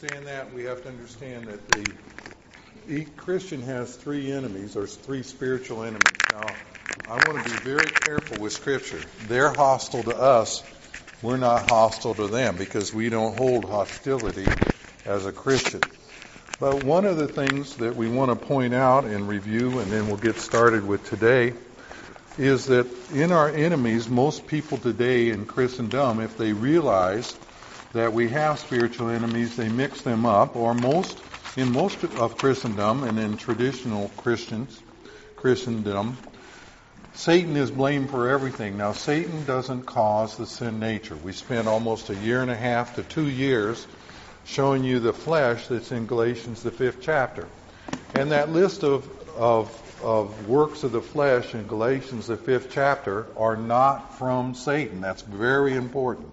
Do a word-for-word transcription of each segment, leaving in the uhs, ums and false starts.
understand that, we have to understand that the each Christian has three enemies, or three spiritual enemies. Now, I want to be very careful with Scripture. They're hostile to us. We're not hostile to them because we don't hold hostility as a Christian. But one of the things that we want to point out and review, and then we'll get started with today, is that in our enemies, most people today in Christendom, if they realize that we have spiritual enemies, they mix them up, or most in most of Christendom and in traditional Christians, Christendom, Satan is blamed for everything. Now, Satan doesn't cause the sin nature. We spent almost a year and a half to two years showing you the flesh that's in Galatians, the fifth chapter. And that list of, of, of works of the flesh in Galatians, the fifth chapter, are not from Satan. That's very important.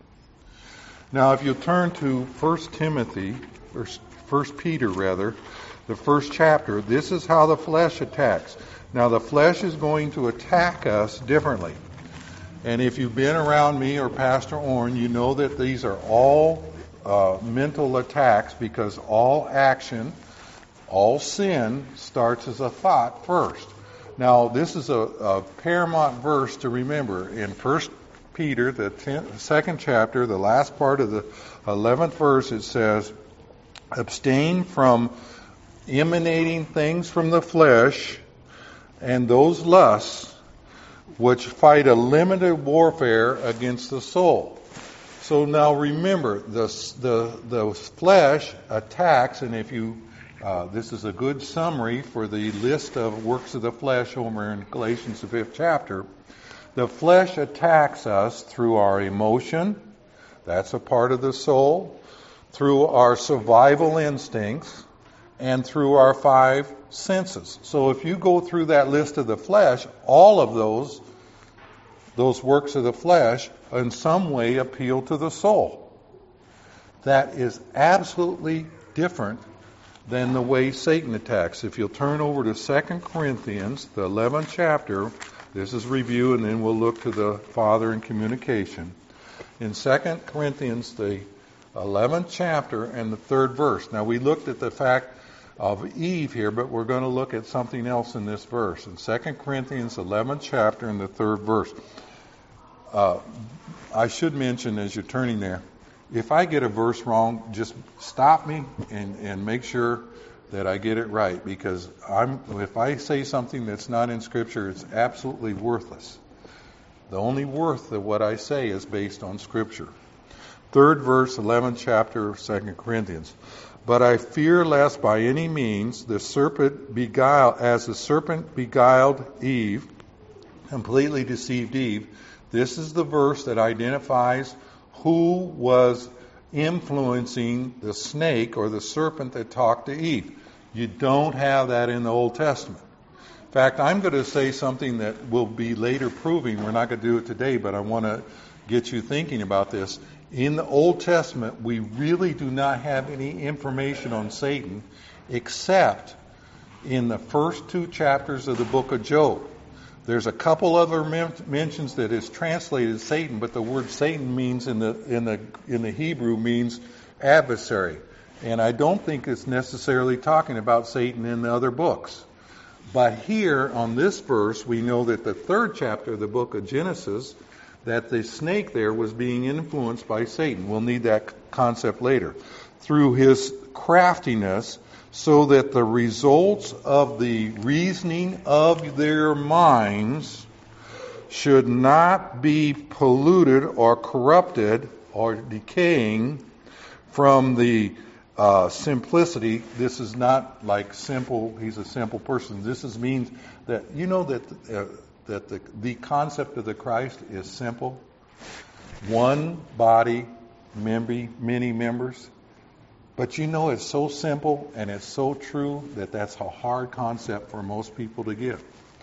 Now, if you turn to First Timothy, or First Peter rather, the first chapter, this is how the flesh attacks. Now, the flesh is going to attack us differently. And if you've been around me or Pastor Orrin, you know that these are all uh, mental attacks, because all action, all sin starts as a thought first. Now, this is a, a paramount verse to remember. In First Peter, the tenth, second chapter, the last part of the eleventh verse, it says, abstain from emanating things from the flesh and those lusts which fight a limited warfare against the soul. So now remember, the the the flesh attacks, and if you uh, this is a good summary for the list of works of the flesh over in Galatians the fifth chapter. The flesh attacks us through our emotion, that's a part of the soul, through our survival instincts, and through our five senses. So if you go through that list of the flesh, all of those, those works of the flesh in some way appeal to the soul. That is absolutely different than the way Satan attacks. If you'll turn over to Second Corinthians, the eleventh chapter, this is review, and then we'll look to the Father in communication. In Second Corinthians, the eleventh chapter and the third verse. Now, we looked at the fact of Eve here, but we're going to look at something else in this verse. In Second Corinthians eleventh chapter and the third verse. Uh, I should mention as you're turning there, if I get a verse wrong, just stop me and, and make sure that I get it right, because I'm if I say something that's not in Scripture, it's absolutely worthless. The only worth of what I say is based on Scripture. Third verse, eleventh chapter of Second Corinthians. But I fear lest by any means the serpent beguile, as the serpent beguiled Eve, completely deceived Eve. This is the verse that identifies who was influencing the snake or the serpent that talked to Eve. You don't have that in the Old Testament. In fact, I'm going to say something that will be later proving. We're not going to do it today, but I want to get you thinking about this. In the Old Testament, we really do not have any information on Satan except in the first two chapters of the book of Job. There's a couple other men- mentions that is translated Satan, but the word Satan means in the in the in the Hebrew means adversary. And I don't think it's necessarily talking about Satan in the other books. But here on this verse, we know that the third chapter of the book of Genesis, that the snake there was being influenced by Satan. We'll need that concept later. Through his craftiness, so that the results of the reasoning of their minds should not be polluted or corrupted or decaying from the uh, simplicity. This is not like simple, he's a simple person. This is means that, you know that uh, that the, the concept of the Christ is simple. One body, many, many members. But you know it's so simple and it's so true that that's a hard concept for most people to get.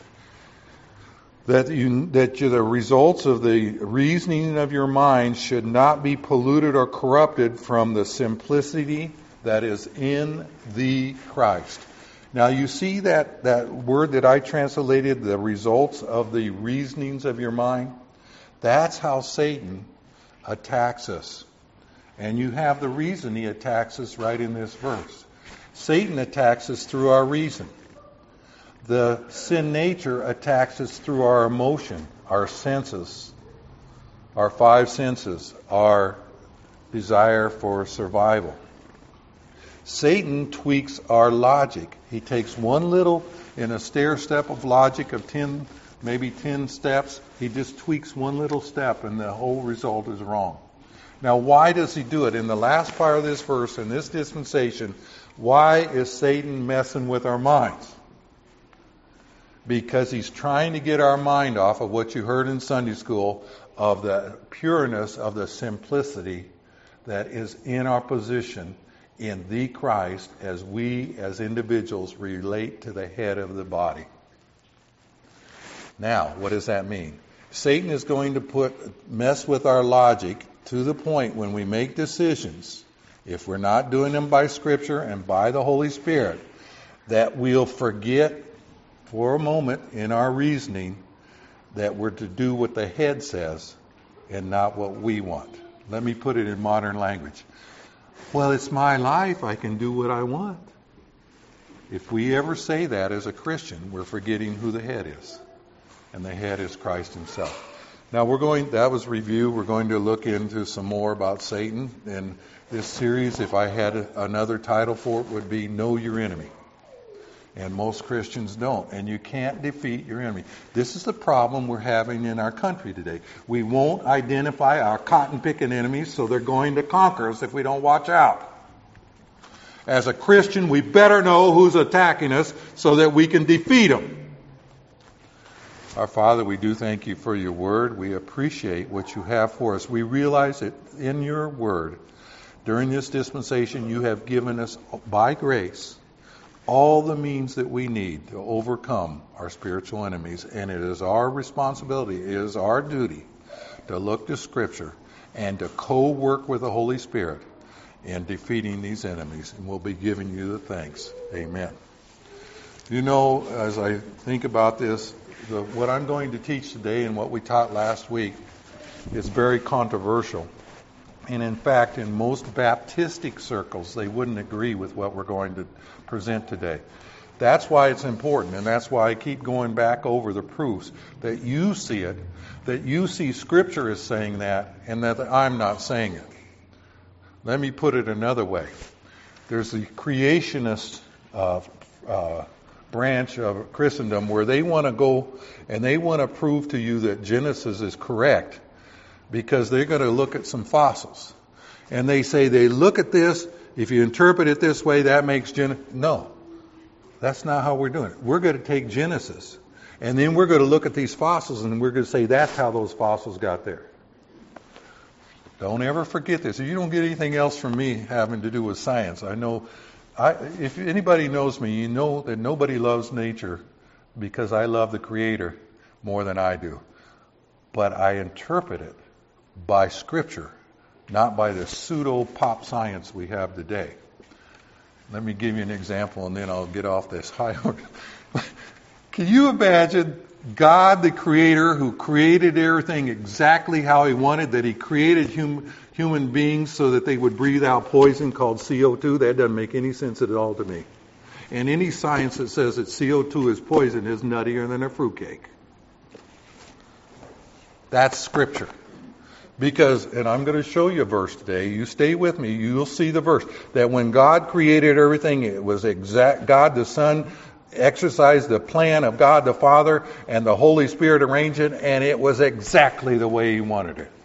That you, that you, the results of the reasoning of your mind should not be polluted or corrupted from the simplicity that is in the Christ. Now you see that, that word that I translated, the results of the reasonings of your mind? That's how Satan attacks us. And you have the reason he attacks us right in this verse. Satan attacks us through our reason. The sin nature attacks us through our emotion, our senses, our five senses, our desire for survival. Satan tweaks our logic. He takes one little, in a stair step of logic of ten, maybe ten steps, he just tweaks one little step and the whole result is wrong. Now, why does he do it? In the last part of this verse, in this dispensation, why is Satan messing with our minds? Because he's trying to get our mind off of what you heard in Sunday school, of the pureness, of the simplicity that is in our position in the Christ as we as individuals relate to the head of the body. Now, what does that mean? Satan is going to put mess with our logic to the point when we make decisions, if we're not doing them by Scripture and by the Holy Spirit, that we'll forget for a moment in our reasoning that we're to do what the head says and not what we want. Let me put it in modern language. Well, it's my life. I can do what I want. If we ever say that as a Christian, we're forgetting who the head is. And the head is Christ himself. Now, we're going, that was review. We're going to look into some more about Satan. And this series, if I had another title for it, would be Know Your Enemy. And most Christians don't. And you can't defeat your enemy. This is the problem we're having in our country today. We won't identify our cotton-picking enemies, so they're going to conquer us if we don't watch out. As a Christian, we better know who's attacking us so that we can defeat them. Our Father, we do thank you for your word. We appreciate what you have for us. We realize that in your word, during this dispensation, you have given us, by grace, all the means that we need to overcome our spiritual enemies. And it is our responsibility, it is our duty to look to Scripture and to co-work with the Holy Spirit in defeating these enemies. And we'll be giving you the thanks. Amen. You know, as I think about this, the, what I'm going to teach today and what we taught last week is very controversial. And in fact, in most Baptistic circles, they wouldn't agree with what we're going to present today. That's why it's important, and that's why I keep going back over the proofs, that you see it, that you see Scripture as saying that, and that I'm not saying it. Let me put it another way. There's the creationist uh, uh, branch of Christendom where they want to go and they want to prove to you that Genesis is correct, because they're going to look at some fossils. And they say they look at this, if you interpret it this way, that makes Genesis. No, that's not how we're doing it. We're going to take Genesis, and then we're going to look at these fossils, and we're going to say that's how those fossils got there. Don't ever forget this. You don't get anything else from me having to do with science. I know, I, if anybody knows me, you know that nobody loves nature because I love the Creator more than I do. But I interpret it by Scripture, not by the pseudo-pop science we have today. Let me give you an example, and then I'll get off this high horse. Can you imagine God, the Creator, who created everything exactly how He wanted, that He created hum, human beings so that they would breathe out poison called C O two? That doesn't make any sense at all to me. And any science that says that C O two is poison is nuttier than a fruitcake. That's Scripture. Because, and I'm going to show you a verse today. You stay with me. You'll see the verse. That when God created everything, it was exact. God the Son exercised the plan of God the Father, and the Holy Spirit arranged it, and it was exactly the way He wanted it.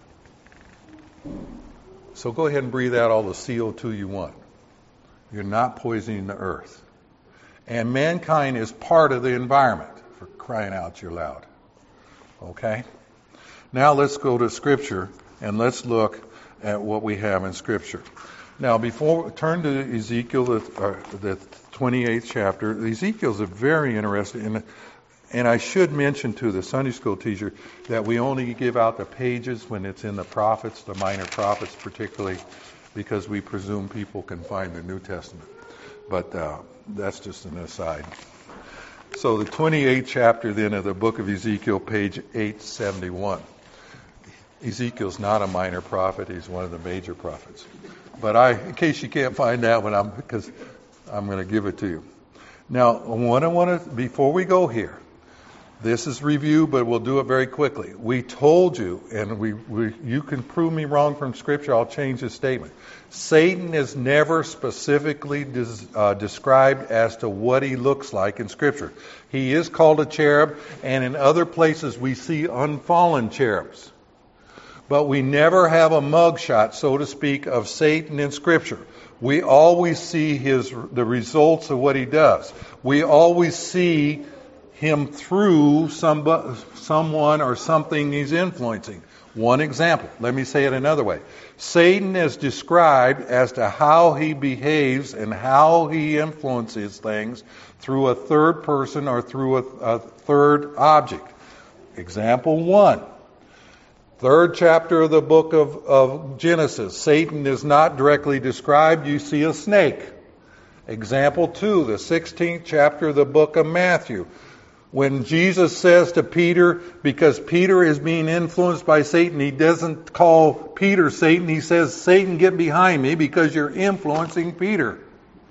So go ahead and breathe out all the C O two you want. You're not poisoning the earth. And mankind is part of the environment, for crying out your loud. Okay? Now let's go to Scripture and let's look at what we have in Scripture. Now, before we turn to Ezekiel, the, uh, the twenty-eighth chapter, Ezekiel's a very interesting, and, and I should mention to the Sunday school teacher that we only give out the pages when it's in the prophets, the minor prophets particularly, because we presume people can find the New Testament. But uh, that's just an aside. So the twenty-eighth chapter then of the book of Ezekiel, page eight seventy-one. Ezekiel's not a minor prophet. He's one of the major prophets. But I, in case you can't find that one, I'm because I'm going to give it to you. Now, what I want to, before we go here, this is review, but we'll do it very quickly. We told you, and we, we you can prove me wrong from Scripture. I'll change this statement. Satan is never specifically des, uh, described as to what he looks like in Scripture. He is called a cherub, and in other places we see unfallen cherubs. But we never have a mugshot, so to speak, of Satan in Scripture. We always see his the results of what he does. We always see him through some, someone or something he's influencing. One example, let me say it another way. Satan is described as to how he behaves and how he influences things through a third person or through a, a third object. Example one. Third chapter of the book of, of Genesis. Satan is not directly described. You see a snake. Example two, the sixteenth chapter of the book of Matthew. When Jesus says to Peter, because Peter is being influenced by Satan, he doesn't call Peter Satan. He says, Satan, get behind me because you're influencing Peter.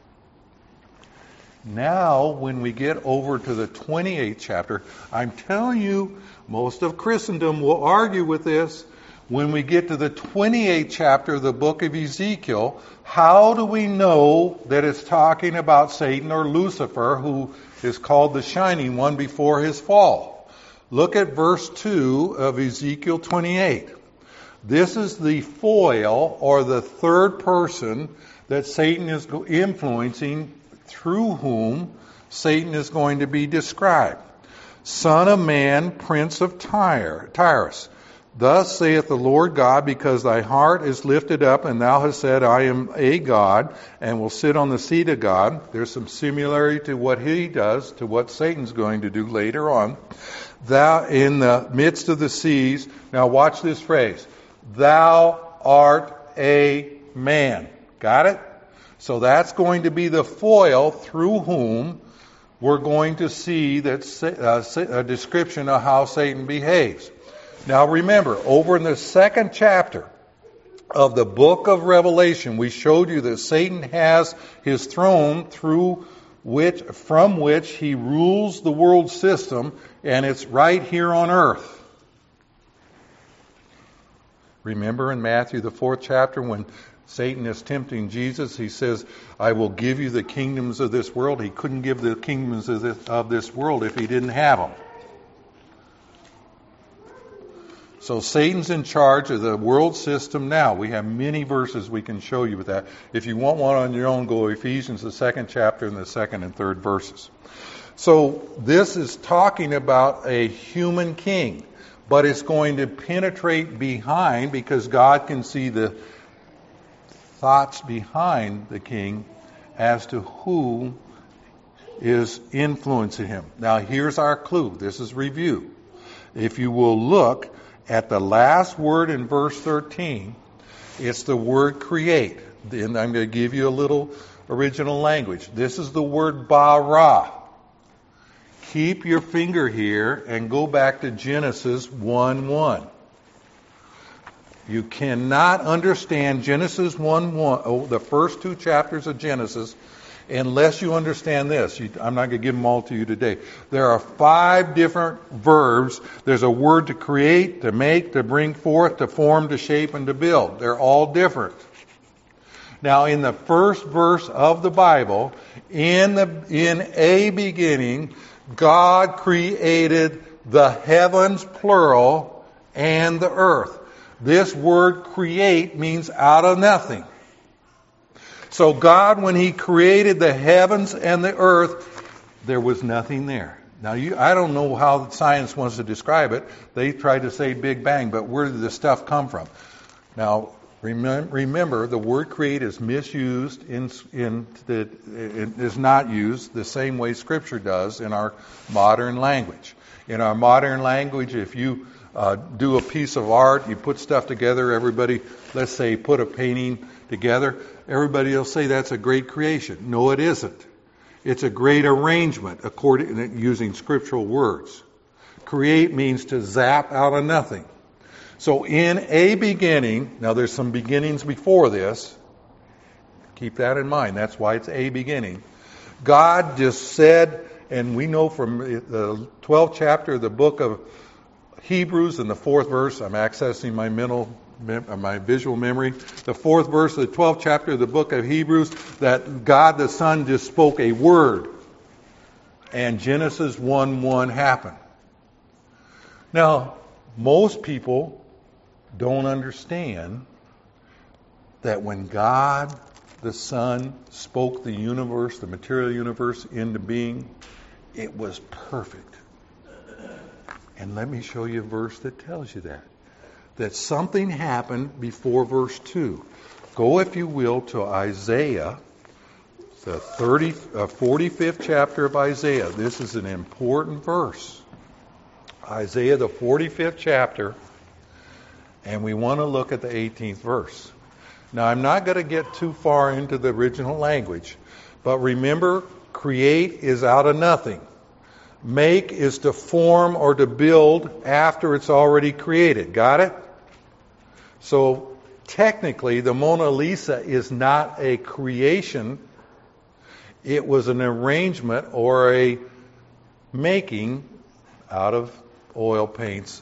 Now, when we get over to the twenty-eighth chapter, I'm telling you, most of Christendom will argue with this. When we get to the twenty-eighth chapter of the book of Ezekiel, how do we know that it's talking about Satan or Lucifer, who is called the Shining One before his fall? Look at verse two of Ezekiel twenty-eight. This is the foil or the third person that Satan is influencing, through whom Satan is going to be described. Son of man, prince of Tyre, Tyrus. Thus saith the Lord God, because thy heart is lifted up, and thou hast said, I am a God, and will sit on the seat of God. There's some similarity to what he does, to what Satan's going to do later on. Thou in the midst of the seas. Now watch this phrase. Thou art a man. Got it? So that's going to be the foil through whom we're going to see that uh, a description of how Satan behaves. Now remember, over in the second chapter of the book of Revelation, we showed you that Satan has his throne through which, from which he rules the world system, and it's right here on earth. Remember in Matthew, the fourth chapter, when Satan is tempting Jesus, he says, I will give you the kingdoms of this world. He couldn't give the kingdoms of this, of this world if he didn't have them. So Satan's in charge of the world system now. We have many verses we can show you with that. If you want one on your own, go Ephesians, the second chapter, and the second and third verses. So this is talking about a human king, but it's going to penetrate behind, because God can see the thoughts behind the king as to who is influencing him. Now here's our clue. This is review. If you will look at the last word in verse thirteen, it's the word create. Then I'm going to give you a little original language. This is the word bara. Keep your finger here and go back to Genesis one one. You cannot understand Genesis one one, oh, the first two chapters of Genesis, unless you understand this. You, I'm not going to give them all to you today. There are five different verbs. There's a word to create, to make, to bring forth, to form, to shape, and to build. They're all different. Now, in the first verse of the Bible, in the in a beginning, God created the heavens, plural, and the earth. This word create means out of nothing. So God, when He created the heavens and the earth, there was nothing there. Now, you, I don't know how science wants to describe it. They tried to say Big Bang, but where did the stuff come from? Now, remember, remember the word create is misused, in, in the, it is not used the same way Scripture does in our modern language. In our modern language, if you uh, do a piece of art, you put stuff together, everybody, let's say, put a painting together, everybody will say that's a great creation. No, it isn't. It's a great arrangement, according using scriptural words. Create means to zap out of nothing. So in a beginning, now there's some beginnings before this. Keep that in mind. That's why it's a beginning. God just said, and we know from the twelfth chapter of the book of Hebrews in the fourth verse, I'm accessing my mental, my visual memory. The fourth verse of the twelfth chapter of the book of Hebrews, that God the Son just spoke a word. And Genesis one one happened. Now, most people don't understand that when God the Son spoke the universe, the material universe, into being, it was perfect. And let me show you a verse that tells you that. That something happened before verse two. Go, if you will, to Isaiah, the thirty, uh, forty-fifth chapter of Isaiah. This is an important verse. Isaiah, the forty-fifth chapter, and we want to look at the eighteenth verse. Now, I'm not going to get too far into the original language, but remember, create is out of nothing. Make is to form or to build after it's already created. Got it? So, technically, the Mona Lisa is not a creation. It was an arrangement or a making out of oil paints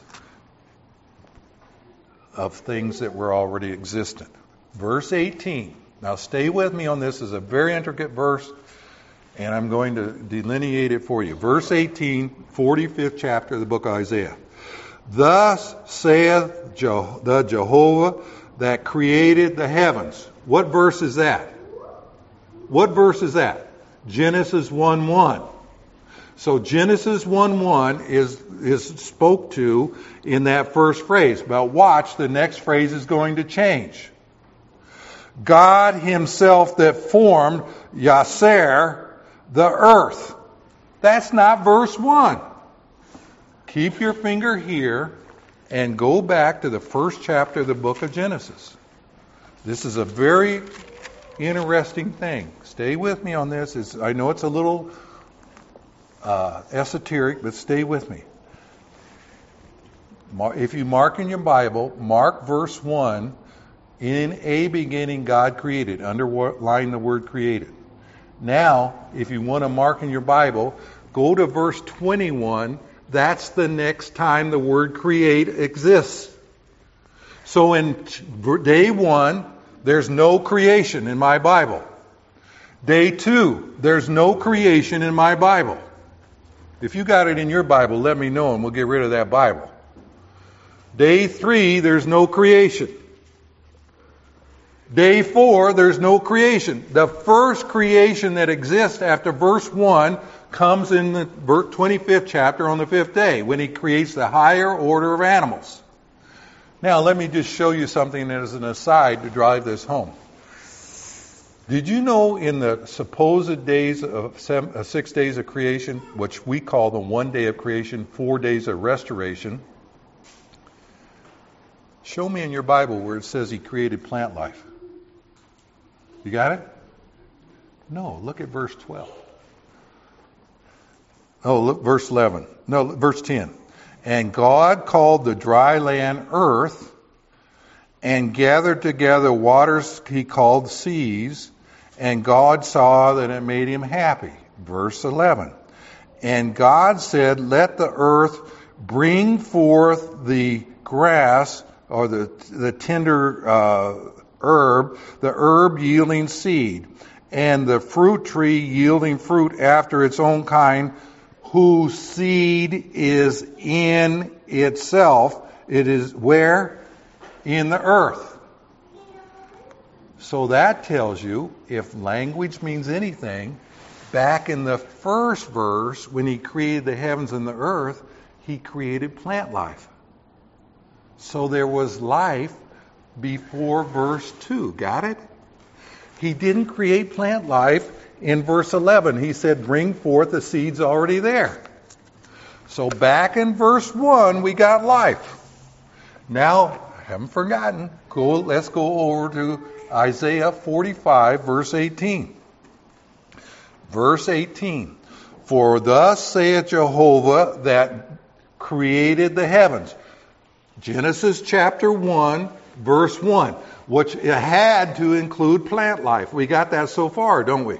of things that were already existent. Verse eighteen. Now stay with me on this. This is a very intricate verse, and I'm going to delineate it for you. Verse eighteen, forty-fifth chapter of the book of Isaiah. Thus saith Je- the Jehovah that created the heavens. What verse is that? What verse is that? Genesis one one. So Genesis one one is, is spoke to in that first phrase. But watch, the next phrase is going to change. God himself that formed Yaser, the earth. That's not verse one. Keep your finger here and go back to the first chapter of the book of Genesis. This is a very interesting thing. Stay with me on this. It's, I know it's a little uh, esoteric, but stay with me. If you mark in your Bible, mark verse one. In a beginning God created. Underline the word created. Now, if you want to mark in your Bible, go to verse twenty-one. That's the next time the word create exists. So in day one, there's no creation in my Bible. Day two, there's no creation in my Bible. If you got it in your Bible, let me know and we'll get rid of that Bible. Day three, there's no creation. Day four, there's no creation. The first creation that exists after verse one comes in the twenty-fifth chapter on the fifth day, when he creates the higher order of animals. Now, let me just show you something as an aside to drive this home. Did you know in the supposed days of seven, uh, six days of creation, which we call the one day of creation, four days of restoration, show me in your Bible where it says he created plant life. You got it? No, look at verse twelve. Oh, look, verse eleven. No, verse ten. And God called the dry land earth, and gathered together waters he called seas, and God saw that it made him happy. Verse eleven. And God said, let the earth bring forth the grass, or the, the tender uh, herb, the herb yielding seed, and the fruit tree yielding fruit after its own kind, whose seed is in itself. It is where? In the earth. So that tells you, if language means anything, back in the first verse, when he created the heavens and the earth, he created plant life. So there was life before verse two. Got it? He didn't create plant life in verse eleven. He said, bring forth the seeds already there. So back in verse one, we got life. Now, I haven't forgotten. Go, let's go over to Isaiah forty-five, verse eighteen. Verse eighteen. For thus saith Jehovah that created the heavens. Genesis chapter one, verse one, which had to include plant life. We got that so far, don't we?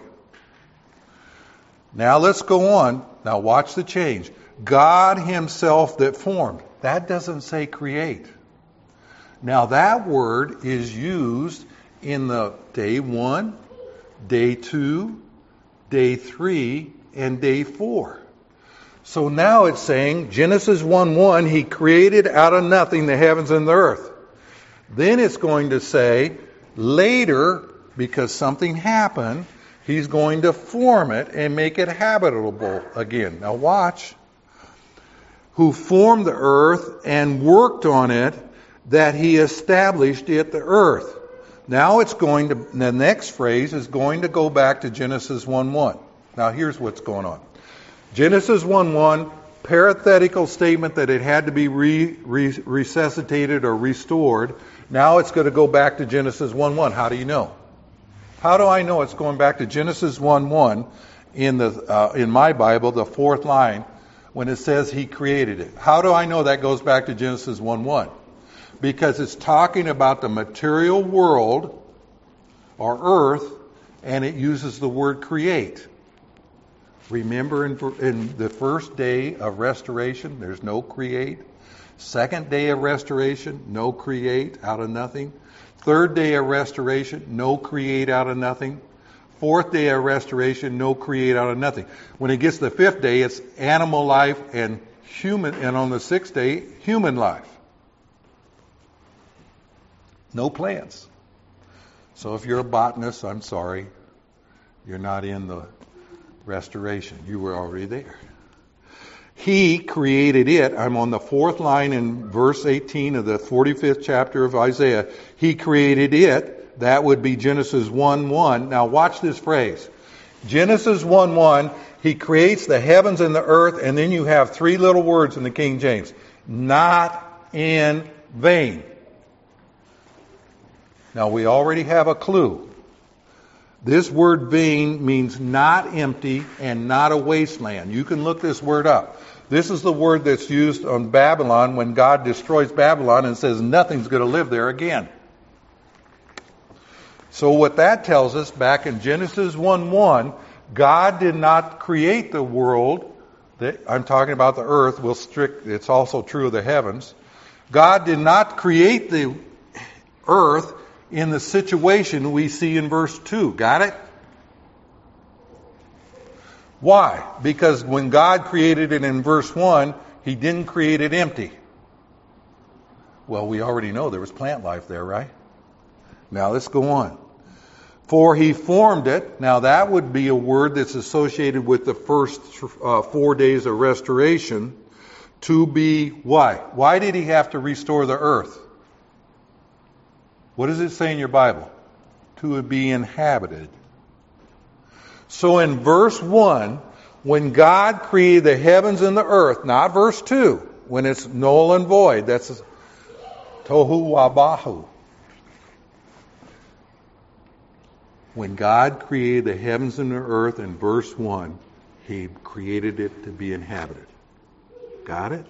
Now let's go on. Now watch the change. God himself that formed. That doesn't say create. Now that word is used in the day one, day two, day three, and day four. So now it's saying, Genesis one one, he created out of nothing the heavens and the earth. Then it's going to say, later, because something happened, he's going to form it and make it habitable again. Now watch. Who formed the earth and worked on it, that he established it the earth. Now it's going to, the next phrase is going to go back to Genesis one one. Now here's what's going on. Genesis one one, parenthetical statement that it had to be re, re, resuscitated or restored. Now it's going to go back to Genesis one one. How do you know? How do I know it's going back to Genesis one one in the uh, in my Bible, the fourth line, when it says he created it? How do I know that goes back to Genesis one one? Because it's talking about the material world or earth, and it uses the word create. Remember in, in the first day of restoration, there's no create. Second day of restoration, no create out of nothing. Third day of restoration, no create out of nothing. Fourth day of restoration, no create out of nothing. When it gets to the fifth day, it's animal life and human, and on the sixth day, human life. No plants. So if you're a botanist, I'm sorry, you're not in the restoration. You were already there. He created it. I'm on the fourth line in verse eighteen of the forty-fifth chapter of Isaiah. He created it. That would be Genesis one one. Now watch this phrase. Genesis one one, he creates the heavens and the earth, and then you have three little words in the King James. Not in vain. Now we already have a clue. This word vain means not empty and not a wasteland. You can look this word up. This is the word that's used on Babylon when God destroys Babylon and says nothing's going to live there again. So what that tells us, back in Genesis one one, God did not create the world. That, I'm talking about the earth. We'll strict, it's also true of the heavens. God did not create the earth in the situation we see in verse two. Got it? Why? Because when God created it in verse one, he didn't create it empty. Well, we already know there was plant life there, right? Now let's go on. For he formed it. Now that would be a word that's associated with the first uh, four days of restoration. To be why? Why did he have to restore the earth? What does it say in your Bible? To be inhabited. So in verse one, when God created the heavens and the earth, not verse two, when it's null and void, that's tohu wabahu. When God created the heavens and the earth in verse one, he created it to be inhabited. Got it?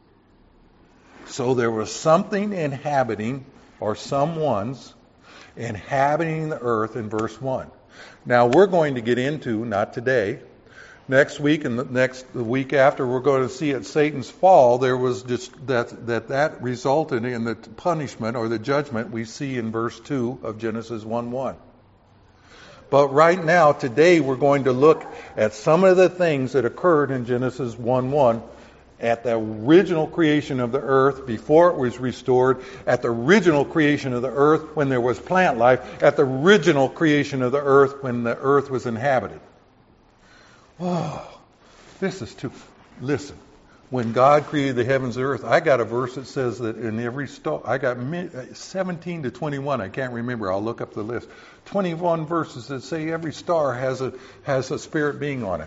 So there was something inhabiting, or someone's inhabiting the earth in verse one. Now we're going to get into, not today, next week and the next the week after, we're going to see at Satan's fall, there was just that that that resulted in the punishment or the judgment we see in verse two of Genesis one one. But right now, today, we're going to look at some of the things that occurred in Genesis one one at the original creation of the earth before it was restored, at the original creation of the earth when there was plant life, at the original creation of the earth when the earth was inhabited. Oh, this is too... Listen, when God created the heavens and the earth, I got a verse that says that in every star, I got seventeen to twenty-one, I can't remember, I'll look up the list. twenty-one verses that say every star has a has a spirit being on it.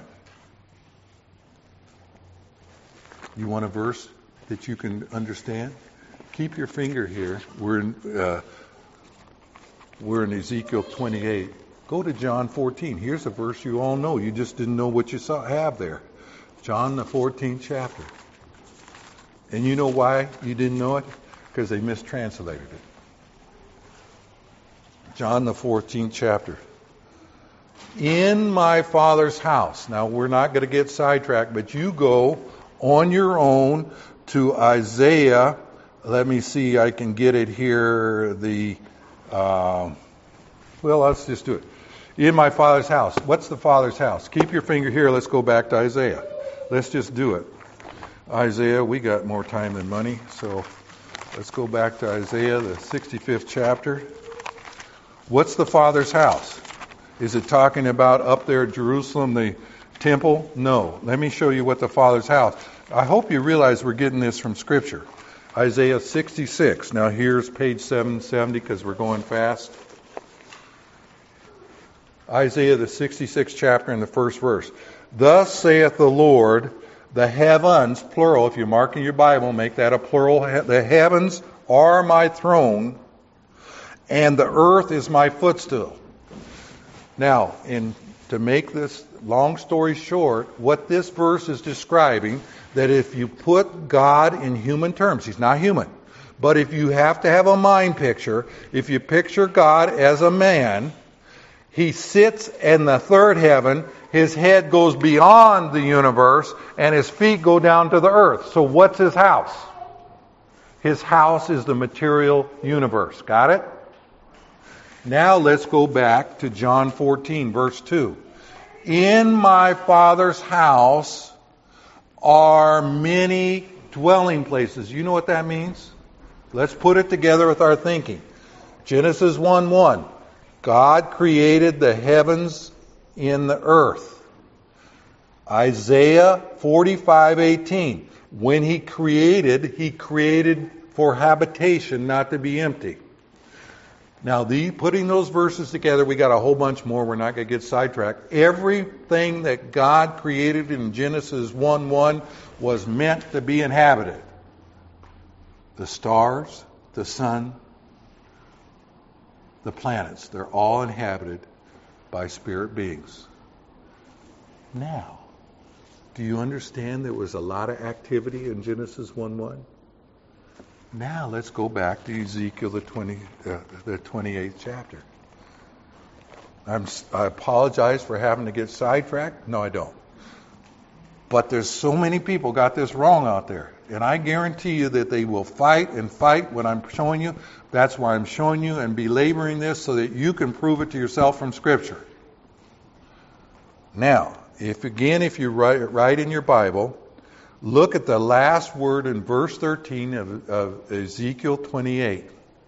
You want a verse that you can understand? Keep your finger here. We're in, uh, we're in Ezekiel twenty-eight. Go to John fourteen. Here's a verse you all know. You just didn't know what you saw have there. John, the fourteenth chapter. And you know why you didn't know it? because they mistranslated it. John the fourteenth chapter. In my Father's house. Now, we're not going to get sidetracked, but you go on your own to Isaiah. Let me see, I can get it here. The, uh, well, let's just do it. In my Father's house. What's the Father's house? Keep your finger here. Let's go back to Isaiah. Let's just do it. Isaiah, we got more time than money, so let's go back to Isaiah, the sixty-fifth chapter. What's the Father's house? Is it talking about up there at Jerusalem, the temple? No. Let me show you what the Father's house. I hope you realize we're getting this from Scripture. Isaiah sixty-six. Now here's page seven seventy because we're going fast. Isaiah the sixty-sixth chapter and the first verse. Thus saith the Lord, the heavens, plural, if you mark in your Bible, make that a plural. The heavens are my throne, and the earth is my footstool. Now, in to make this long story short, what this verse is describing, that if you put God in human terms, He's not human, but if you have to have a mind picture, if you picture God as a man, He sits in the third heaven, His head goes beyond the universe, and His feet go down to the earth. So what's His house? His house is the material universe. Got it? Now let's go back to John fourteen, verse two. In my Father's house are many dwelling places. You know what that means? Let's put it together with our thinking. Genesis one one. God created the heavens in the earth. Isaiah forty-five eighteen. When He created, He created for habitation, not to be empty. Now, the, putting those verses together, we got a whole bunch more. We're not going to get sidetracked. Everything that God created in Genesis one one was meant to be inhabited. The stars, the sun, the planets, they're all inhabited by spirit beings. Now, do you understand there was a lot of activity in Genesis one one? Now let's go back to Ezekiel, the twenty, uh, the twenty-eighth chapter. I'm, I apologize for having to get sidetracked. No, I don't. But there's so many people got this wrong out there. And I guarantee you that they will fight and fight what I'm showing you. That's why I'm showing you and belaboring this so that you can prove it to yourself from Scripture. Now, if again, if you write, write in your Bible, look at the last word in verse thirteen of, of Ezekiel twenty-eight.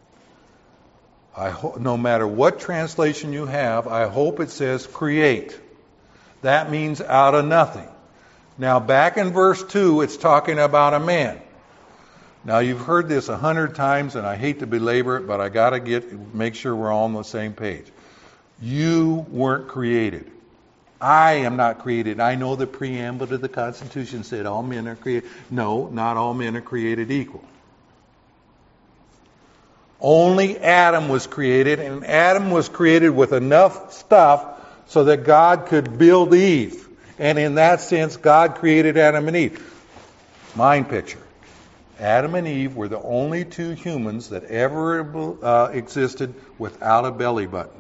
I ho- no matter what translation you have, I hope it says create. That means out of nothing. Now back in verse two, it's talking about a man. Now you've heard this a hundred times, and I hate to belabor it, but I got to get make sure we're all on the same page. You weren't created. I am not created. I know the preamble to the Constitution said all men are created. No, not all men are created equal. Only Adam was created, and Adam was created with enough stuff so that God could build Eve. And in that sense, God created Adam and Eve. Mind picture. Adam and Eve were the only two humans that ever uh, existed without a belly button.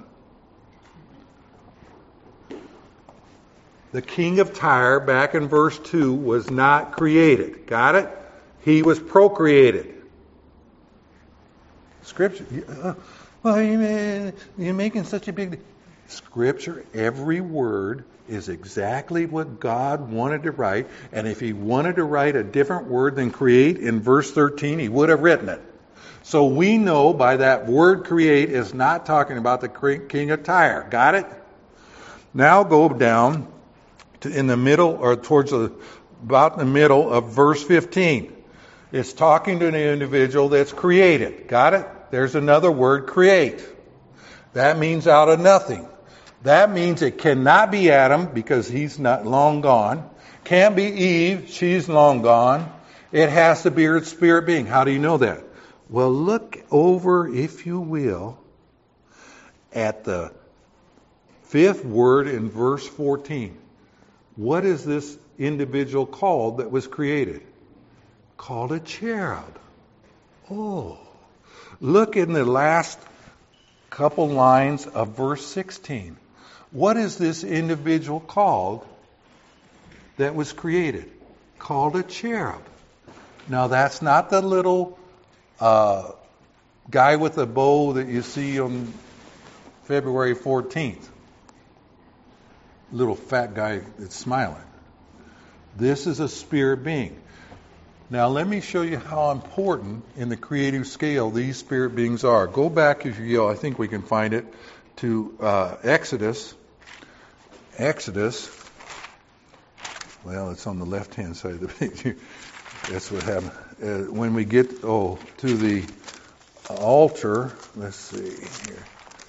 The king of Tyre, back in verse two, was not created. Got it? He was procreated. Scripture. Uh, well, you're making such a big... Scripture, every word is exactly what God wanted to write. And if He wanted to write a different word than create in verse thirteen, He would have written it. So we know by that word create is not talking about the king of Tyre. Got it? Now go down to in the middle, or towards the, about the middle of verse fifteen. It's talking to an individual that's created. Got it? There's another word, create. That means out of nothing. That means it cannot be Adam because he's not long gone. Can't be Eve, she's long gone. It has to be her spirit being. How do you know that? Well, look over, if you will, at the fifth word in verse fourteen. What is this individual called that was created? Called a cherub. Oh, look in the last couple lines of verse sixteen. What is this individual called that was created? Called a cherub. Now, that's not the little uh, guy with a bow that you see on February fourteenth. Little fat guy that's smiling. This is a spirit being. Now, let me show you how important in the creative scale these spirit beings are. Go back, if you go, I think we can find it, to uh, Exodus. Exodus. Well, it's on the left-hand side of the page. That's what happened. Uh, when we get, oh, to the altar, let's see here.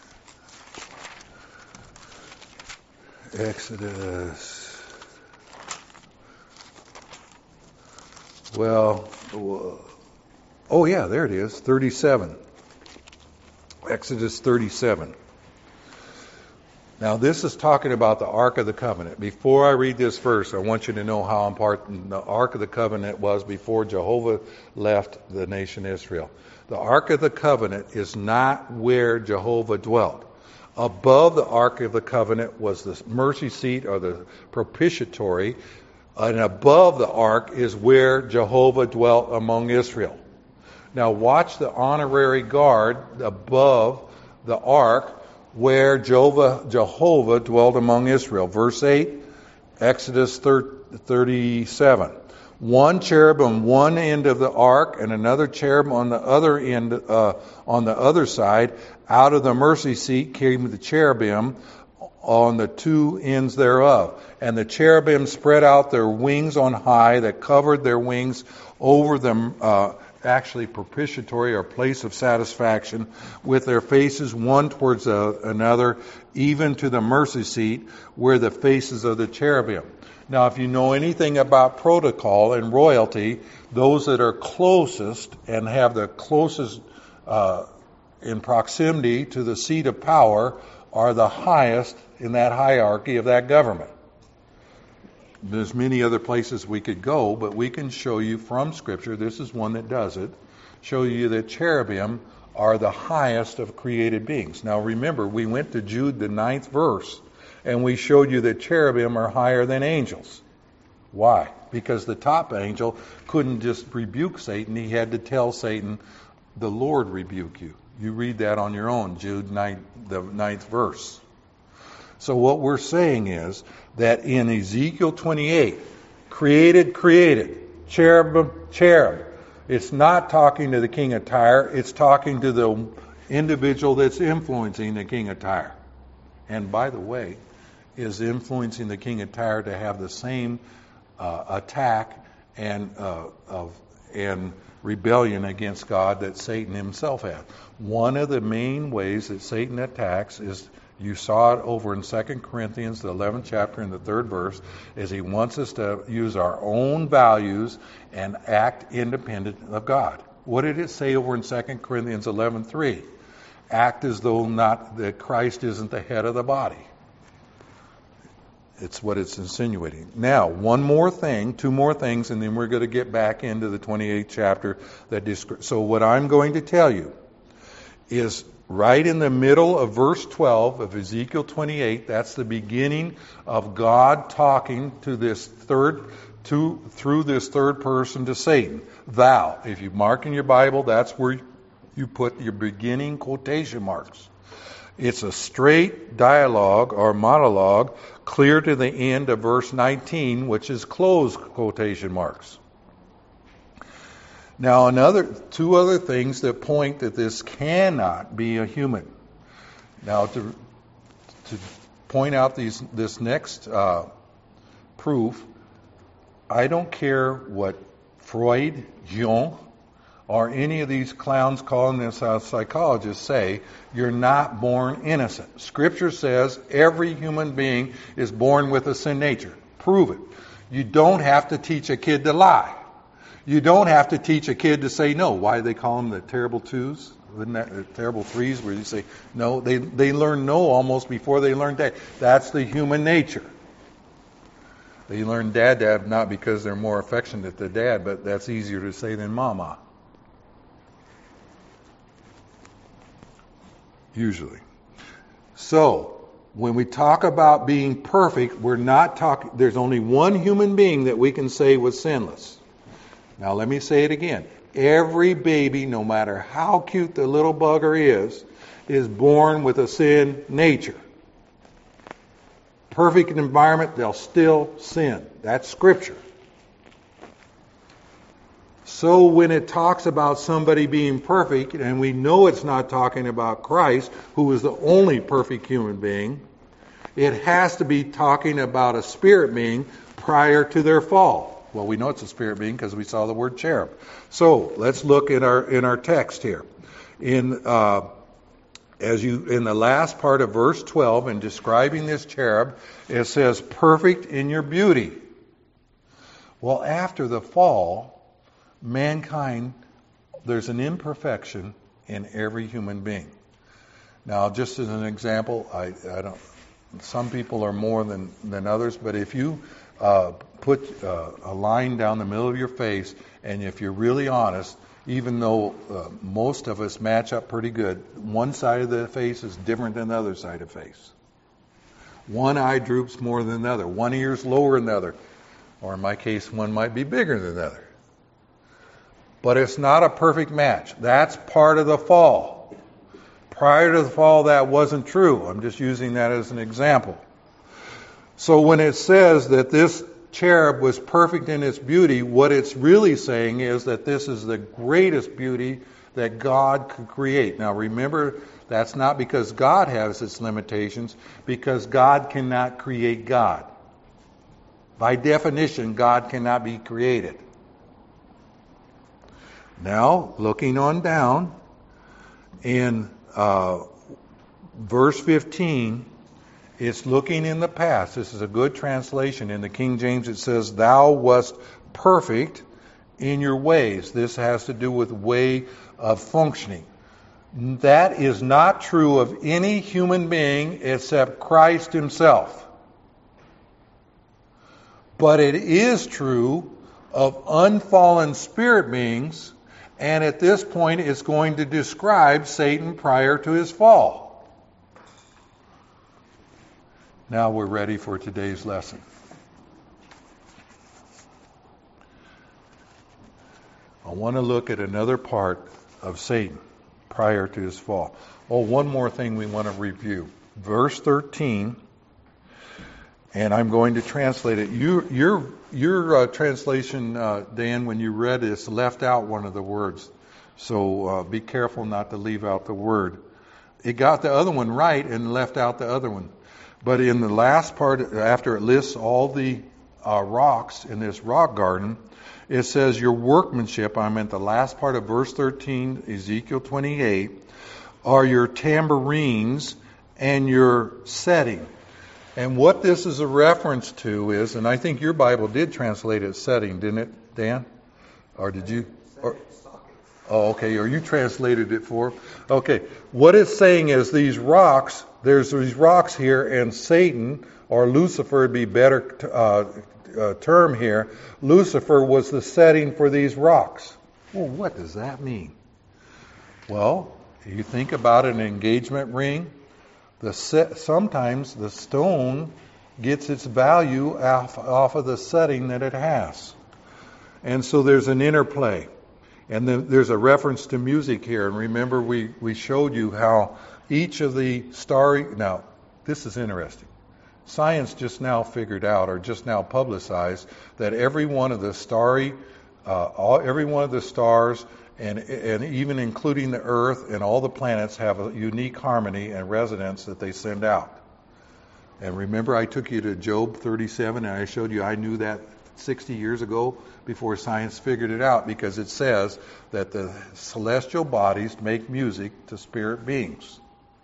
Exodus. Well, oh yeah, there it is, thirty-seven. Exodus thirty-seven. Now, this is talking about the Ark of the Covenant. Before I read this verse, I want you to know how important the Ark of the Covenant was before Jehovah left the nation Israel. The Ark of the Covenant is not where Jehovah dwelt. Above the Ark of the Covenant was the mercy seat or the propitiatory, and above the Ark is where Jehovah dwelt among Israel. Now watch the honorary guard above the Ark where Jehovah, Jehovah dwelt among Israel. Verse eight, Exodus thirty-seven. One cherub on one end of the ark and another cherub on the other end, uh, on the other side. Out of the mercy seat came the cherubim on the two ends thereof. And the cherubim spread out their wings on high that covered their wings over them, uh, actually propitiatory or place of satisfaction, with their faces one towards uh, another, even to the mercy seat where the faces of the cherubim. Now, if you know anything about protocol and royalty, those that are closest and have the closest uh, in proximity to the seat of power are the highest in that hierarchy of that government. There's many other places we could go, but we can show you from Scripture, this is one that does it, show you that cherubim are the highest of created beings. Now remember, we went to Jude, the ninth verse, and we showed you that cherubim are higher than angels. Why? Because the top angel couldn't just rebuke Satan. He had to tell Satan, the Lord rebuke you. You read that on your own, Jude, ninth, the ninth verse. So what we're saying is that in Ezekiel twenty-eight, created, created, cherub, cherub. It's not talking to the king of Tyre. It's talking to the individual that's influencing the king of Tyre. And by the way, is influencing the king of Tyre to have the same uh, attack and uh, of and rebellion against God that Satan himself had. One of the main ways that Satan attacks is, you saw it over in Second Corinthians, the eleventh chapter, in the third verse, is he wants us to use our own values and act independent of God. What did it say over in Second Corinthians eleven three? Act as though not that Christ isn't the head of the body. It's what it's insinuating. Now, one more thing, two more things, and then we're going to get back into the twenty-eighth chapter. That descri- so what I'm going to tell you is right in the middle of verse twelve of Ezekiel twenty-eight. That's the beginning of God talking to this third, to through this third person to Satan. Thou. If you mark in your Bible, that's where you put your beginning quotation marks. It's a straight dialogue or monologue clear to the end of verse nineteen, which is closed quotation marks. Now, another two other things that point that this cannot be a human. Now, to to point out these this next uh, proof, I don't care what Freud, Jung, or any of these clowns calling themselves psychologists say, you're not born innocent. Scripture says every human being is born with a sin nature. Prove it. You don't have to teach a kid to lie. You don't have to teach a kid to say no. Why do they call them the terrible twos? Isn't that the terrible threes where you say no? They they learn no almost before they learn dad. That's the human nature. They learn dad dad not because they're more affectionate to dad, but that's easier to say than mama. usually. So, when we talk about being perfect, we're not talking, there's only one human being that we can say was sinless. Now let me say it again. Every baby, no matter how cute the little bugger is, is born with a sin nature. Perfect environment, they'll still sin. That's Scripture. So when it talks about somebody being perfect, and we know it's not talking about Christ, who is the only perfect human being, it has to be talking about a spirit being prior to their fall. Well, we know it's a spirit being because we saw the word cherub. So let's look in our in our text here. In uh, as you in the last part of verse twelve, in describing this cherub, it says, "Perfect in your beauty." Well, after the fall, mankind, there's an imperfection in every human being. Now, just as an example, I, I don't. Some people are more than than others, but if you uh, put uh, a line down the middle of your face, and if you're really honest, even though uh, most of us match up pretty good, one side of the face is different than the other side of the face. One eye droops more than the other. One ear's lower than the other. Or in my case, one might be bigger than the other. But it's not a perfect match. That's part of the fall. Prior to the fall, that wasn't true. I'm just using that as an example. So when it says that this cherub was perfect in its beauty, what it's really saying is that this is the greatest beauty that God could create. Now remember, that's not because God has its limitations, because God cannot create God. By definition, God cannot be created. Now, looking on down, in uh, verse fifteen, it's looking in the past. This is a good translation. In the King James it says, "Thou wast perfect in your ways." This has to do with way of functioning. That is not true of any human being except Christ himself. But it is true of unfallen spirit beings, and at this point it's going to describe Satan prior to his fall. Now we're ready for today's lesson. I want to look at another part of Satan prior to his fall. Oh, one more thing we want to review. Verse thirteen, and I'm going to translate it. You, your your uh, translation, uh, Dan, when you read this, left out one of the words. So uh, be careful not to leave out the word. It got the other one right and left out the other one. But in the last part, after it lists all the uh, rocks in this rock garden, it says your workmanship, I'm at the last part of verse thirteen, Ezekiel twenty-eight, are your tambourines and your setting. And what this is a reference to is, and I think your Bible did translate it setting, didn't it, Dan? Or did you? Or, oh, okay. Or you translated it for? Okay. What it's saying is these rocks, there's these rocks here, and Satan, or Lucifer would be better uh, uh, term here, Lucifer was the setting for these rocks. Well, what does that mean? Well, you think about an engagement ring. The set, sometimes the stone gets its value off, off of the setting that it has. And so there's an interplay. And then there's a reference to music here. And remember, we, we showed you how each of the starry... Now, this is interesting. Science just now figured out, or just now publicized, that every one of the starry, uh, all, every one of the stars, and and even including the Earth and all the planets, have a unique harmony and resonance that they send out. And remember, I took you to Job thirty-seven, and I showed you I knew that sixty years ago before science figured it out, because it says that the celestial bodies make music to spirit beings.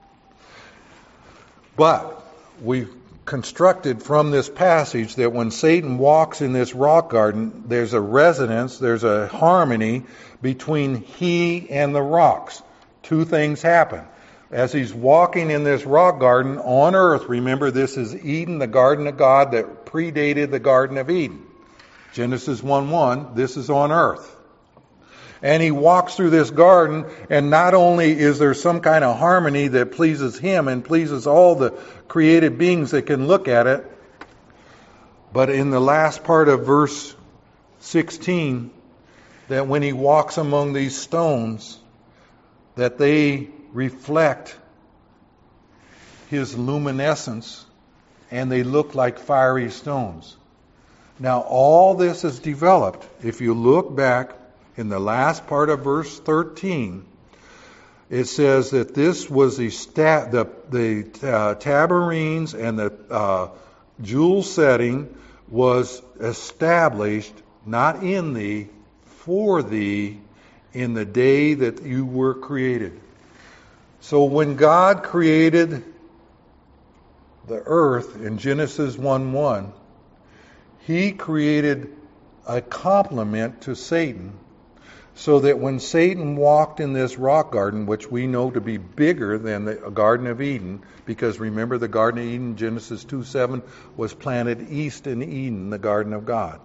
But we constructed from this passage that when Satan walks in this rock garden, there's a resonance, there's a harmony between he and the rocks. Two things happen. As he's walking in this rock garden on earth, remember this is Eden, the garden of God that predated the Garden of Eden. Genesis one one, this is on earth. And he walks through this garden, and not only is there some kind of harmony that pleases him and pleases all the created beings that can look at it, but in the last part of verse sixteen, that when he walks among these stones, that they reflect his luminescence and they look like fiery stones. Now, all this is developed. If you look back in the last part of verse thirteen, it says that this was the sta- the, the uh, taberines and the uh, jewel setting was established not in thee, for thee, in the day that you were created. So when God created the earth in Genesis one one, he created a complement to Satan, so that when Satan walked in this rock garden, which we know to be bigger than the Garden of Eden, because remember the Garden of Eden, Genesis two seven, was planted east in Eden, the Garden of God.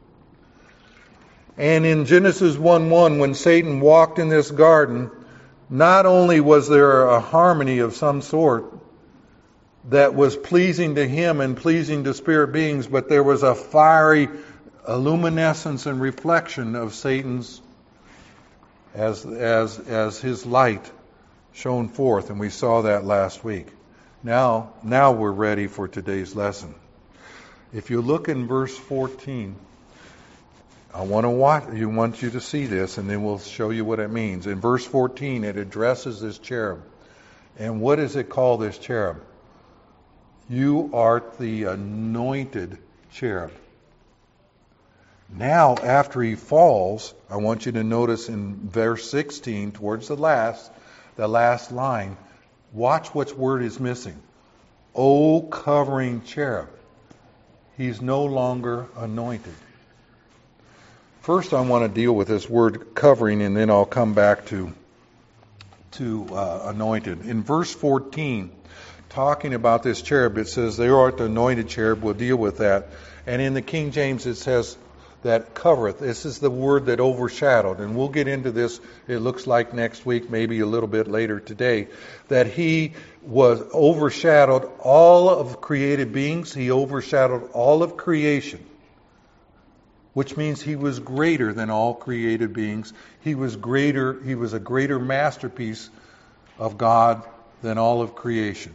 And in Genesis one one, when Satan walked in this garden, not only was there a harmony of some sort that was pleasing to him and pleasing to spirit beings, but there was a fiery luminescence and reflection of Satan's as as as his light shone forth, and we saw that last week. Now, now we're ready for today's lesson. If you look in verse fourteen, I want to watch, you want you to see this, and then we'll show you what it means. In verse fourteen, it addresses this cherub. And what does it call this cherub? You art the anointed cherub. Now, after he falls, I want you to notice in verse sixteen, towards the last, the last line, watch what word is missing. O covering cherub. He's no longer anointed. First, I want to deal with this word covering, and then I'll come back to, to uh, anointed. In verse fourteen, talking about this cherub, it says, "Thou art the anointed cherub." We'll deal with that. And in the King James, it says, that covereth. This is the word that overshadowed. And we'll get into this, it looks like next week, maybe a little bit later today, that he was overshadowed all of created beings. He overshadowed all of creation, which means he was greater than all created beings. He was greater, he was a greater masterpiece of God than all of creation.